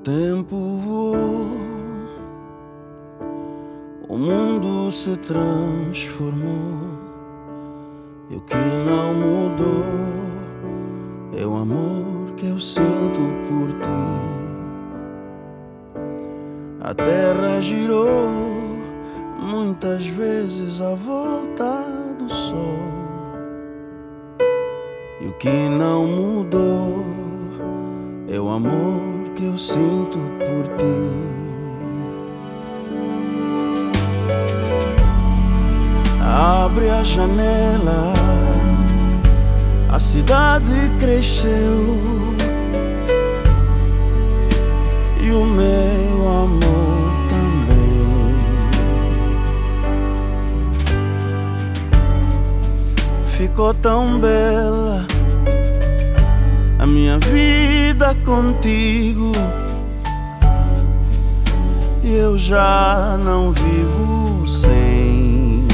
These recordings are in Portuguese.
tempo voou, o mundo se transformou, e o que não mudou é o amor que eu sinto por ti. A terra girou muitas vezes à volta do sol, e o que não mudou é o amor que eu sinto por ti. Abre a janela, a cidade cresceu, e o meu amor também. Ficou tão bela a minha vida contigo, e eu já não vivo sem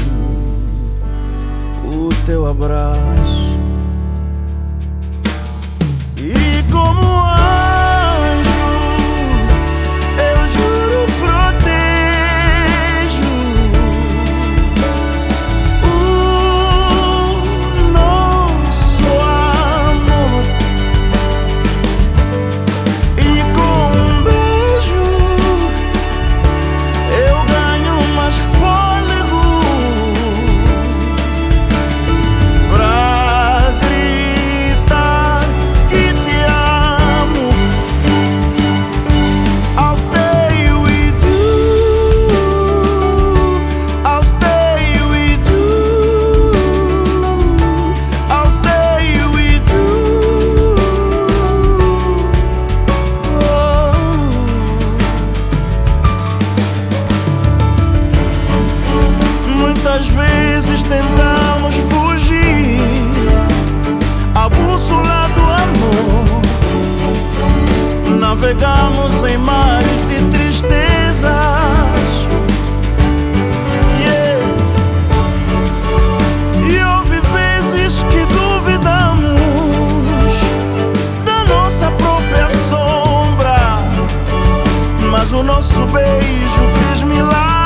o teu abraço. E como anjo, eu juro protejo o nosso amor, e com um beijo eu ganho mais fôlego pra gritar que te amo. I'll stay with you, I'll stay with you, I'll stay with you. Muitas vezes tentamos fugir a bússola do amor, navegamos em mares de tristezas, yeah. E houve vezes que duvidamos da nossa própria sombra, mas o nosso beijo fez milagres.